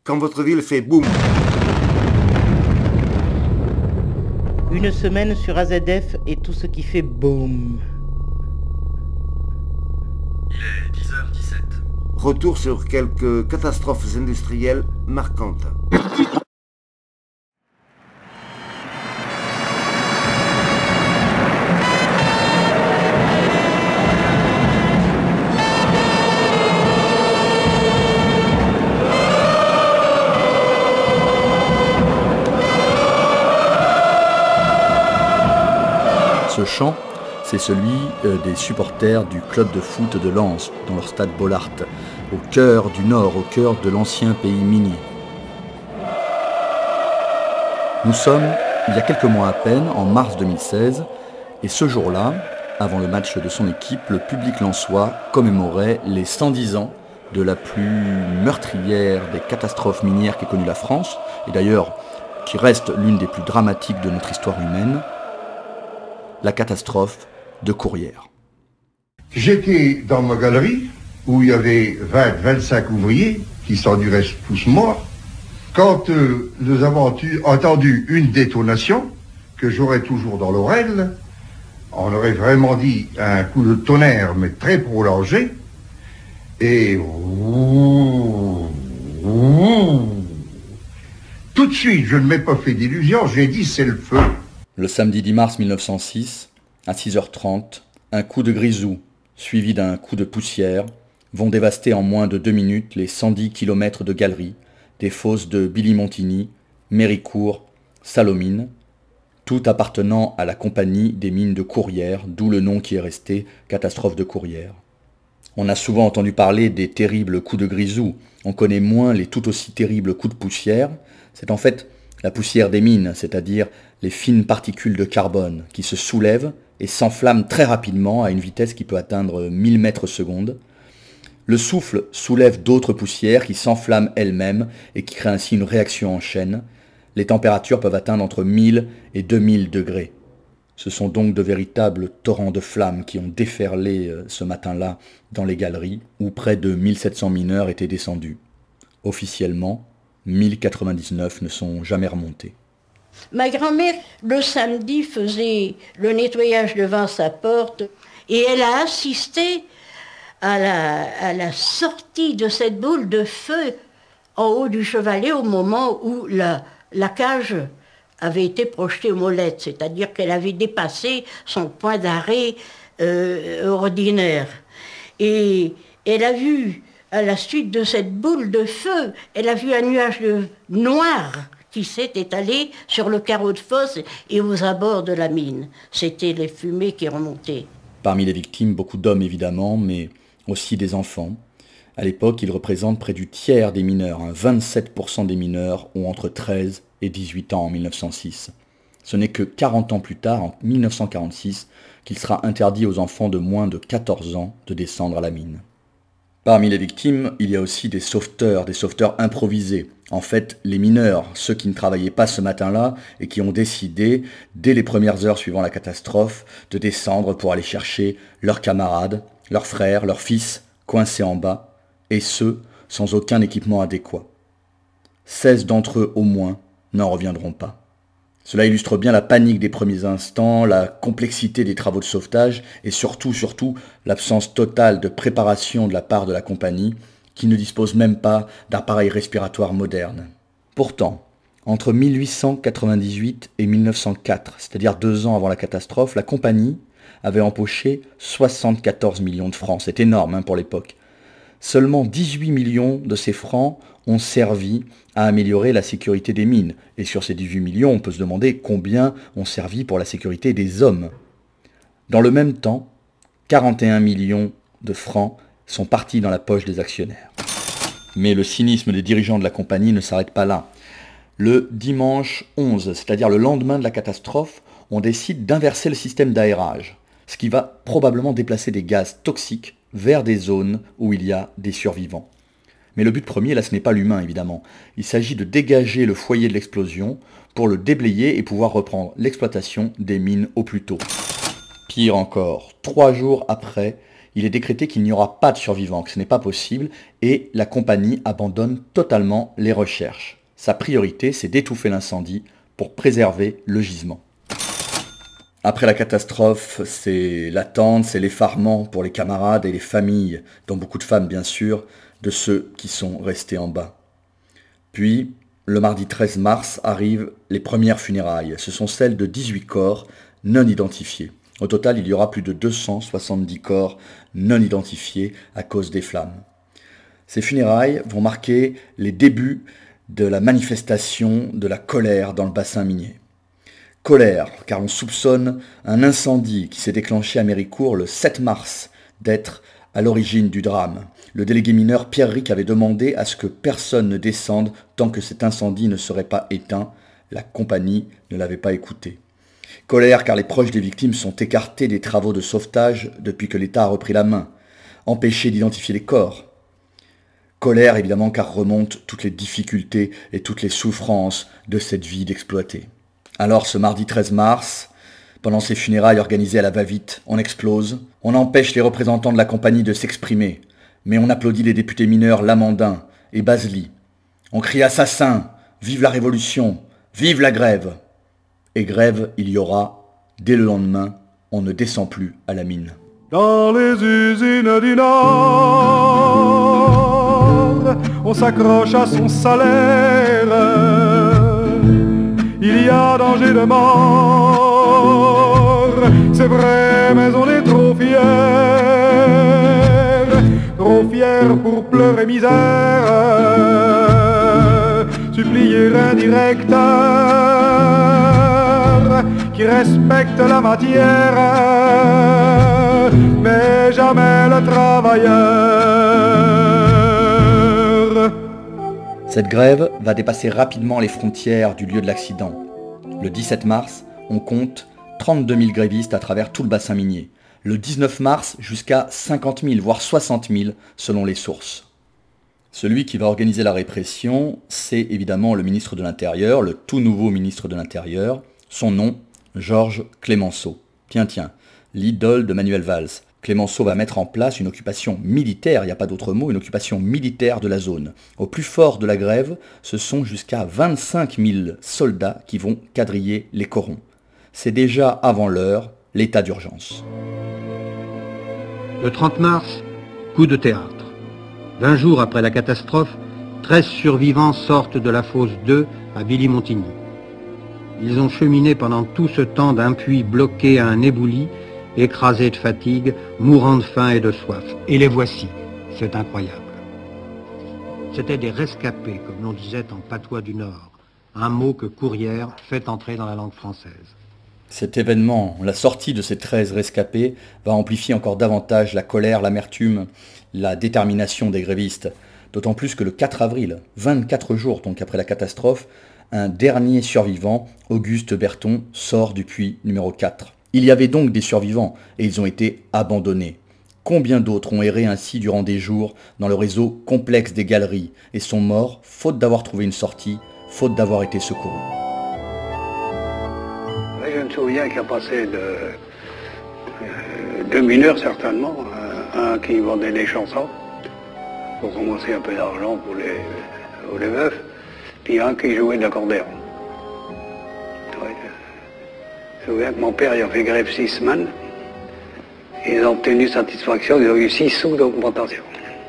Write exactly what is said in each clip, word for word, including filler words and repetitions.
quand votre ville fait boum. Une semaine sur A Z F et tout ce qui fait boum. Il est dix heures dix-sept. Retour sur quelques catastrophes industrielles marquantes. Ce chant, c'est celui des supporters du club de foot de Lens, dans leur stade Bollaert, au cœur du Nord, au cœur de l'ancien pays minier. Nous sommes, il y a quelques mois à peine, en mars deux mille seize, et ce jour-là, avant le match de son équipe, le public lensois commémorait les cent dix ans de la plus meurtrière des catastrophes minières qu'ait connue la France, et d'ailleurs qui reste l'une des plus dramatiques de notre histoire humaine, la catastrophe de Courrières. J'étais dans ma galerie où il y avait vingt à vingt-cinq ouvriers qui sont du reste tous morts. Quand euh, nous avons entendu une détonation que j'aurais toujours dans l'oreille, on aurait vraiment dit un coup de tonnerre mais très prolongé. Et tout de suite, je ne m'ai pas fait d'illusions, j'ai dit c'est le feu. Le samedi dix mars mille neuf cent six, à six heures trente, un coup de grisou, suivi d'un coup de poussière, vont dévaster en moins de deux minutes les cent dix kilomètres de galeries, des fosses de Billy-Montigny, Méricourt, Salomine, tout appartenant à la compagnie des mines de Courrières, d'où le nom qui est resté, catastrophe de Courrières. On a souvent entendu parler des terribles coups de grisou, on connaît moins les tout aussi terribles coups de poussière, c'est en fait la poussière des mines, c'est-à-dire les fines particules de carbone qui se soulèvent et s'enflamment très rapidement à une vitesse qui peut atteindre mille mètres secondes. Le souffle soulève d'autres poussières qui s'enflamment elles-mêmes et qui créent ainsi une réaction en chaîne. Les températures peuvent atteindre entre mille et deux mille degrés. Ce sont donc de véritables torrents de flammes qui ont déferlé ce matin-là dans les galeries où près de mille sept cents mineurs étaient descendus. Officiellement, mille quatre-vingt-dix-neuf ne sont jamais remontés. Ma grand-mère, le samedi, faisait le nettoyage devant sa porte et elle a assisté à la, à la sortie de cette boule de feu en haut du chevalet au moment où la, la cage avait été projetée aux molettes, c'est-à-dire qu'elle avait dépassé son point d'arrêt euh, ordinaire. Et elle a vu, à la suite de cette boule de feu, elle a vu un nuage de noir qui s'est étalé sur le carreau de fosse et aux abords de la mine. C'était les fumées qui remontaient. Parmi les victimes, beaucoup d'hommes évidemment, mais aussi des enfants. À l'époque, ils représentent près du tiers des mineurs. Hein. vingt-sept pour cent des mineurs ont entre treize et dix-huit ans en mille neuf cent six. Ce n'est que quarante ans plus tard, en mille neuf cent quarante-six, qu'il sera interdit aux enfants de moins de quatorze ans de descendre à la mine. Parmi les victimes, il y a aussi des sauveteurs, des sauveteurs improvisés. En fait, les mineurs, ceux qui ne travaillaient pas ce matin-là et qui ont décidé, dès les premières heures suivant la catastrophe, de descendre pour aller chercher leurs camarades, leurs frères, leurs fils, coincés en bas, et ceux sans aucun équipement adéquat. seize d'entre eux au moins n'en reviendront pas. Cela illustre bien la panique des premiers instants, la complexité des travaux de sauvetage et surtout, surtout, l'absence totale de préparation de la part de la compagnie qui ne dispose même pas d'appareils respiratoires modernes. Pourtant, entre mille huit cent quatre-vingt-dix-huit et mille neuf cent quatre, c'est-à-dire deux ans avant la catastrophe, la compagnie avait empoché soixante-quatorze millions de francs. C'est énorme hein, pour l'époque. Seulement dix-huit millions de ces francs ont servi à améliorer la sécurité des mines. Et sur ces dix-huit millions, on peut se demander combien ont servi pour la sécurité des hommes. Dans le même temps, quarante et un millions de francs sont partis dans la poche des actionnaires. Mais le cynisme des dirigeants de la compagnie ne s'arrête pas là. Le dimanche onze, c'est-à-dire le lendemain de la catastrophe, on décide d'inverser le système d'aérage, ce qui va probablement déplacer des gaz toxiques vers des zones où il y a des survivants. Mais le but premier, là, ce n'est pas l'humain, évidemment. Il s'agit de dégager le foyer de l'explosion pour le déblayer et pouvoir reprendre l'exploitation des mines au plus tôt. Pire encore, trois jours après, il est décrété qu'il n'y aura pas de survivants, que ce n'est pas possible, et la compagnie abandonne totalement les recherches. Sa priorité, c'est d'étouffer l'incendie pour préserver le gisement. Après la catastrophe, c'est l'attente, c'est l'effarement pour les camarades et les familles, dont beaucoup de femmes bien sûr, de ceux qui sont restés en bas. Puis, le mardi treize mars, arrivent les premières funérailles. Ce sont celles de dix-huit corps non identifiés. Au total, il y aura plus de deux cent soixante-dix corps non identifiés à cause des flammes. Ces funérailles vont marquer les débuts de la manifestation de la colère dans le bassin minier. Colère, car on soupçonne un incendie qui s'est déclenché à Méricourt le sept mars d'être à l'origine du drame. Le délégué mineur Pierre Ric avait demandé à ce que personne ne descende tant que cet incendie ne serait pas éteint. La compagnie ne l'avait pas écouté. Colère, car les proches des victimes sont écartés des travaux de sauvetage depuis que l'État a repris la main, empêchés d'identifier les corps. Colère, évidemment, car remontent toutes les difficultés et toutes les souffrances de cette vie d'exploité. Alors, ce mardi treize mars, pendant ces funérailles organisées à la va-vite, on explose, on empêche les représentants de la compagnie de s'exprimer, mais on applaudit les députés mineurs Lamandin et Basely. On crie « Assassin ! Vive la Révolution ! Vive la grève !» Et grève il y aura, dès le lendemain, on ne descend plus à la mine. Dans les usines du Nord, on s'accroche à son salaire. Il y a danger de mort, c'est vrai, mais on est trop fiers, trop fiers pour pleurer misère, supplier un directeur qui respecte la matière, mais jamais le travailleur. Cette grève va dépasser rapidement les frontières du lieu de l'accident. Le dix-sept mars, on compte trente-deux mille grévistes à travers tout le bassin minier. Le dix-neuf mars, jusqu'à cinquante mille, voire soixante mille, selon les sources. Celui qui va organiser la répression, c'est évidemment le ministre de l'Intérieur, le tout nouveau ministre de l'Intérieur. Son nom, Georges Clemenceau. Tiens, tiens, l'idole de Manuel Valls. Clemenceau va mettre en place une occupation militaire, il n'y a pas d'autre mot, une occupation militaire de la zone. Au plus fort de la grève, ce sont jusqu'à vingt-cinq mille soldats qui vont quadriller les corons. C'est déjà avant l'heure, l'état d'urgence. Le trente mars, coup de théâtre. Vingt jours après la catastrophe, treize survivants sortent de la fosse deux à Villy-Montigny. Ils ont cheminé pendant tout ce temps d'un puits bloqué à un éboulis, écrasés de fatigue, mourant de faim et de soif. Et les voici, c'est incroyable. C'étaient des rescapés, comme l'on disait en patois du Nord, un mot que Courrières fait entrer dans la langue française. Cet événement, la sortie de ces treize rescapés, va amplifier encore davantage la colère, l'amertume, la détermination des grévistes. D'autant plus que le quatre avril, vingt-quatre jours donc après la catastrophe, un dernier survivant, Auguste Berton, sort du puits numéro quatre. Il y avait donc des survivants et ils ont été abandonnés. Combien d'autres ont erré ainsi durant des jours dans le réseau complexe des galeries et sont morts faute d'avoir trouvé une sortie, faute d'avoir été secourus. Je me souviens qu'il y a passé de, euh, deux mineurs certainement, un, un qui vendait des chansons pour commencer un peu d'argent pour les, pour les veufs, puis un qui jouait de l'accordéon. Ouais. Je me souviens que mon père il a fait grève six semaines. Ils ont obtenu satisfaction, ils ont eu six sous d'augmentation.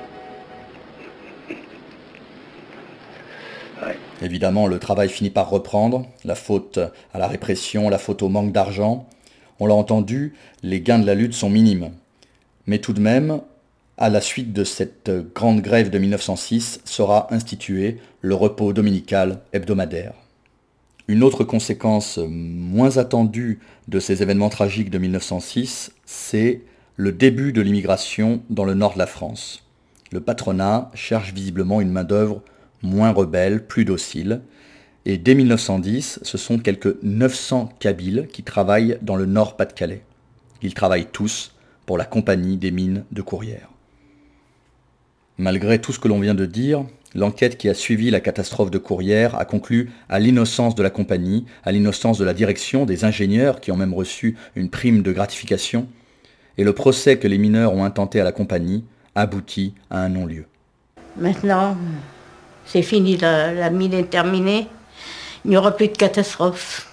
Ouais. Évidemment, le travail finit par reprendre, la faute à la répression, la faute au manque d'argent. On l'a entendu, les gains de la lutte sont minimes. Mais tout de même, à la suite de cette grande grève de mille neuf cent six, sera institué le repos dominical hebdomadaire. Une autre conséquence moins attendue de ces événements tragiques de mille neuf cent six, c'est le début de l'immigration dans le nord de la France. Le patronat cherche visiblement une main-d'œuvre moins rebelle, plus docile, et dès mille neuf cent dix, ce sont quelques neuf cents Kabyles qui travaillent dans le nord Pas-de-Calais. Ils travaillent tous pour la compagnie des mines de Courrières. Malgré tout ce que l'on vient de dire, l'enquête qui a suivi la catastrophe de Courrières a conclu à l'innocence de la compagnie, à l'innocence de la direction, des ingénieurs qui ont même reçu une prime de gratification, et le procès que les mineurs ont intenté à la compagnie aboutit à un non-lieu. Maintenant, c'est fini, la, la mine est terminée. Il n'y aura plus de catastrophe.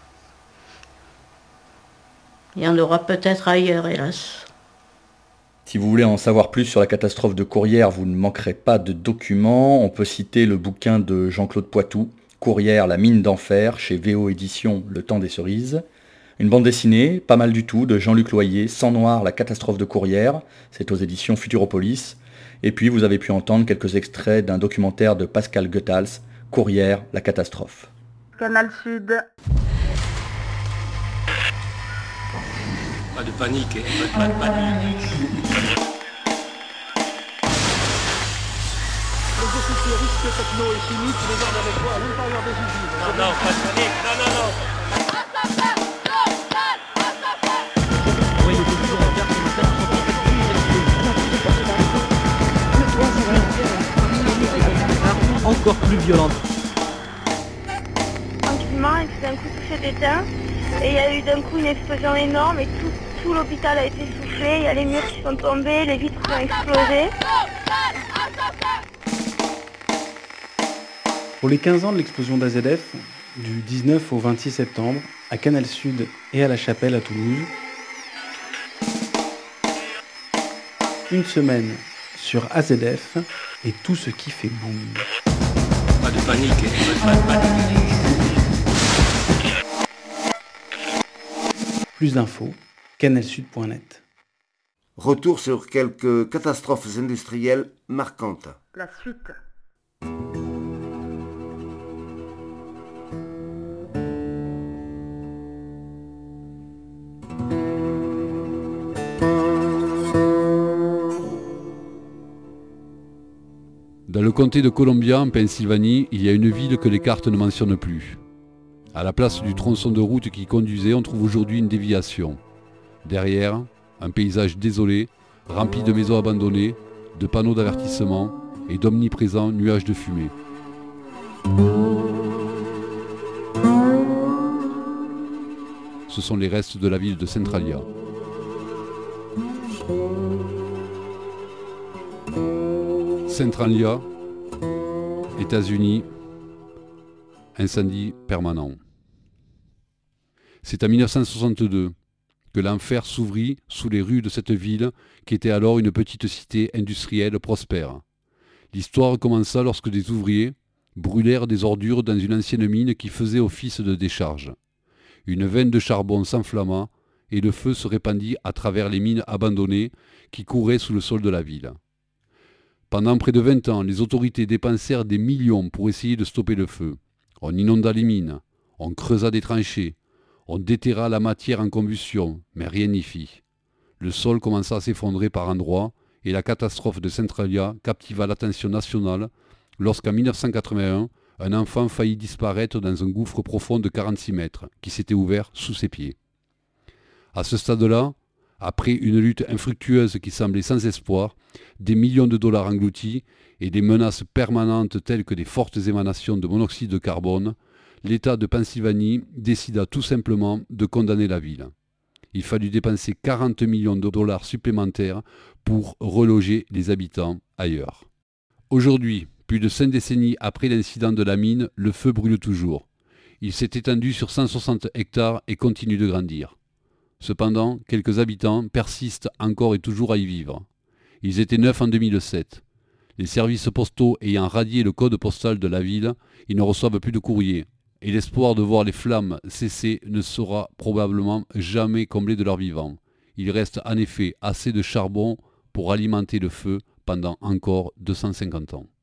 Il y en aura peut-être ailleurs, hélas. Si vous voulez en savoir plus sur la catastrophe de Courrières, vous ne manquerez pas de documents. On peut citer le bouquin de Jean-Claude Poitou, Courrières, la mine d'enfer, chez V O Éditions, Le Temps des Cerises. Une bande dessinée, pas mal du tout, de Jean-Luc Loyer, Sang Noir, la catastrophe de Courrières, c'est aux éditions Futuropolis. Et puis vous avez pu entendre quelques extraits d'un documentaire de Pascal Goethals, Courrières, la catastrophe. Canal Sud. Pas de panique, hein, pas de panique. Les officiers risques techno et chimiques les ordres avec toi à l'intérieur des usines. Non, non, pas de panique, non, non, non. Encore plus violente. Tranquillement, et tout d'un coup tout s'est éteint. Et il y a eu d'un coup une explosion énorme et tout, tout l'hôpital a été soufflé. Il y a les murs qui sont tombés, les vitres ont explosé. Pour les quinze ans de l'explosion d'A Z F, du dix-neuf au vingt-six septembre, à Canal Sud et à La Chapelle à Toulouse, une semaine sur A Z F et tout ce qui fait boum. Pas de panique, hein, pas de panique. Plus d'infos, canal sud point net. Retour sur quelques catastrophes industrielles marquantes. La suite. Dans le comté de Columbia, en Pennsylvanie, il y a une ville que les cartes ne mentionnent plus. À la place du tronçon de route qui conduisait, on trouve aujourd'hui une déviation. Derrière, un paysage désolé, rempli de maisons abandonnées, de panneaux d'avertissement et d'omniprésents nuages de fumée. Ce sont les restes de la ville de Centralia. Centralia, États-Unis, incendie permanent. C'est en mille neuf cent soixante-deux que l'enfer s'ouvrit sous les rues de cette ville qui était alors une petite cité industrielle prospère. L'histoire commença lorsque des ouvriers brûlèrent des ordures dans une ancienne mine qui faisait office de décharge. Une veine de charbon s'enflamma et le feu se répandit à travers les mines abandonnées qui couraient sous le sol de la ville. Pendant près de vingt ans, les autorités dépensèrent des millions pour essayer de stopper le feu. On inonda les mines, on creusa des tranchées, on déterra la matière en combustion, mais rien n'y fit. Le sol commença à s'effondrer par endroits et la catastrophe de Centralia captiva l'attention nationale lorsqu'en mille neuf cent quatre-vingt-un, un enfant faillit disparaître dans un gouffre profond de quarante-six mètres qui s'était ouvert sous ses pieds. À ce stade-là, après une lutte infructueuse qui semblait sans espoir, des millions de dollars engloutis et des menaces permanentes telles que des fortes émanations de monoxyde de carbone, l'État de Pennsylvanie décida tout simplement de condamner la ville. Il fallut dépenser quarante millions de dollars supplémentaires pour reloger les habitants ailleurs. Aujourd'hui, plus de cinq décennies après l'incident de la mine, le feu brûle toujours. Il s'est étendu sur cent soixante hectares et continue de grandir. Cependant, quelques habitants persistent encore et toujours à y vivre. Ils étaient neuf en deux mille sept. Les services postaux ayant radié le code postal de la ville, ils ne reçoivent plus de courrier. Et l'espoir de voir les flammes cesser ne sera probablement jamais comblé de leur vivant. Il reste en effet assez de charbon pour alimenter le feu pendant encore deux cent cinquante ans.